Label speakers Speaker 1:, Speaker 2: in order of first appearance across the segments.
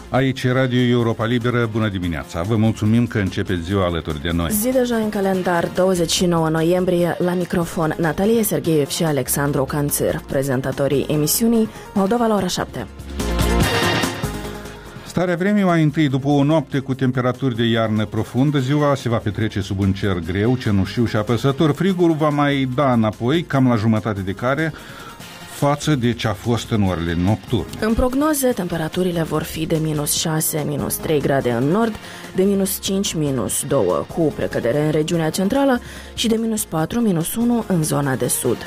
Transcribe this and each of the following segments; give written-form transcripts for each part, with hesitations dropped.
Speaker 1: Aici e Radio Europa Liberă, bună dimineața! Vă mulțumim că începeți ziua alături de noi.
Speaker 2: Zi deja în calendar, 29 noiembrie, la microfon Natalia Sergeev și Alexandru Canțir, prezentatorii emisiunii Moldova la ora 7.
Speaker 1: Starea vremii mai întâi, după o noapte cu temperaturi de iarnă profundă, ziua se va petrece sub un cer greu, cenușiu și apăsător. Frigul va mai da înapoi, cam la jumătate de care, față de ce a fost în orele nocturne.
Speaker 2: În prognoze, temperaturile vor fi de -6, -3 grade în nord, de -5, -2 cu precădere în regiunea centrală și de -4, -1 în zona de sud.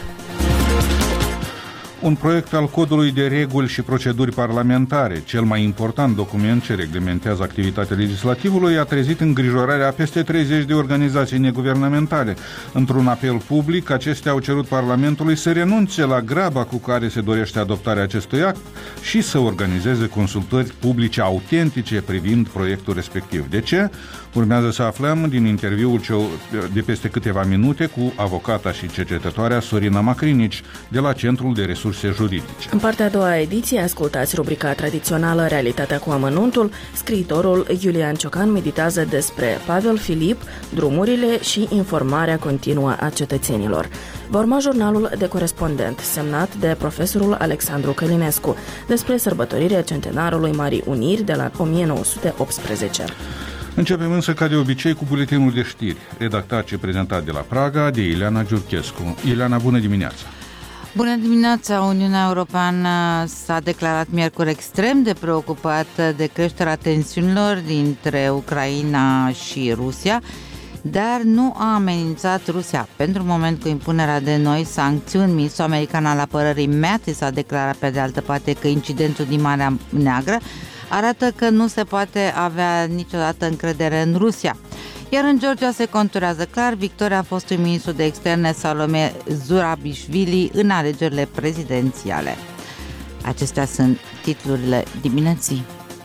Speaker 1: Un proiect al codului de reguli și proceduri parlamentare, cel mai important document ce reglementează activitatea legislativului, a trezit îngrijorarea a peste 30 de organizații neguvernamentale. Într-un apel public, acestea au cerut Parlamentului să renunțe la graba cu care se dorește adoptarea acestui act și să organizeze consultări publice autentice privind proiectul respectiv. De ce? Urmează să aflăm din interviul de peste câteva minute cu avocata și cercetătoarea Sorina Macrinici de la Centrul de Resurse Juridice.
Speaker 2: În partea a doua ediție ascultați rubrica tradițională Realitatea cu amănuntul. Scriitorul Iulian Ciocan meditează despre Pavel Filip, drumurile și informarea continuă a cetățenilor. Va urma jurnalul de corespondent, semnat de profesorul Alexandru Călinescu, despre sărbătorirea centenarului Marii Uniri de la 1918.
Speaker 1: Începem însă, ca de obicei, cu buletinul de știri, redactat și prezentat de la Praga de Ileana Giurchescu. Ileana, bună dimineața!
Speaker 3: Bună dimineața! Uniunea Europeană s-a declarat miercuri extrem de preocupată de creșterea tensiunilor dintre Ucraina și Rusia, dar nu a amenințat Rusia pentru moment cu impunerea de noi sancțiuni. Ministrul american al apărării Mattis a declarat pe de altă parte că incidentul din Marea Neagră arată că nu se poate avea niciodată încredere în Rusia. Iar în Georgia se conturează clar victoria fostului ministru de externe Salome Zurabișvili în alegerile prezidențiale. Acestea sunt titlurile dimineții.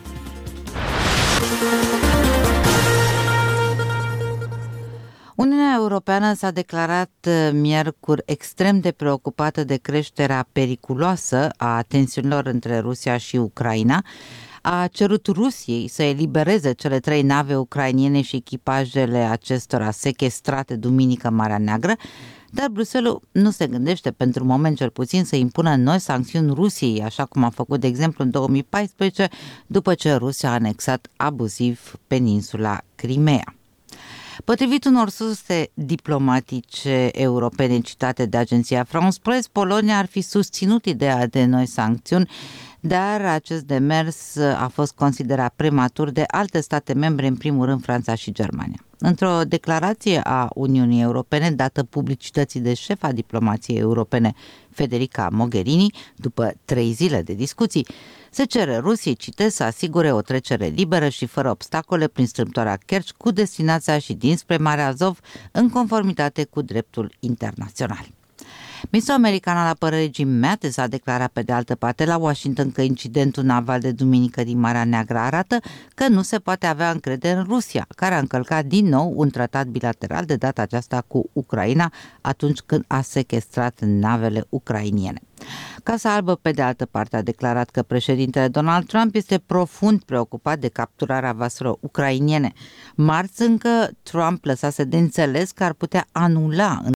Speaker 3: Uniunea Europeană s-a declarat miercuri extrem de preocupată de creșterea periculoasă a tensiunilor între Rusia și Ucraina. A cerut Rusiei să elibereze cele 3 nave ucrainene și echipajele acestora sechestrate duminică în Marea Neagră, dar Bruxelles nu se gândește, pentru moment cel puțin, să impună noi sancțiuni Rusiei, așa cum a făcut, de exemplu, în 2014, după ce Rusia a anexat abuziv peninsula Crimea. Potrivit unor surse diplomatice europene citate de agenția France Press, Polonia ar fi susținut ideea de noi sancțiuni, dar acest demers a fost considerat prematur de alte state membre, în primul rând Franța și Germania. Într-o declarație a Uniunii Europene dată publicității de șefa diplomației europene Federica Mogherini, după 3 zile de discuții, se cere Rusiei, citez, să asigure o trecere liberă și fără obstacole prin strâmtoarea Kerch cu destinația și dinspre Marea Azov, în conformitate cu dreptul internațional. Ministrul american al apărării Jim Mattis a declarat pe de altă parte la Washington că incidentul naval de duminică din Marea Neagră arată că nu se poate avea încredere în Rusia, care a încălcat din nou un tratat bilateral, de data aceasta cu Ucraina, atunci când a sequestrat navele ucrainiene. Casa Albă, pe de altă parte, a declarat că președintele Donald Trump este profund preocupat de capturarea vaselor ucrainiene. Marți încă, Trump lăsase de înțeles că ar putea anula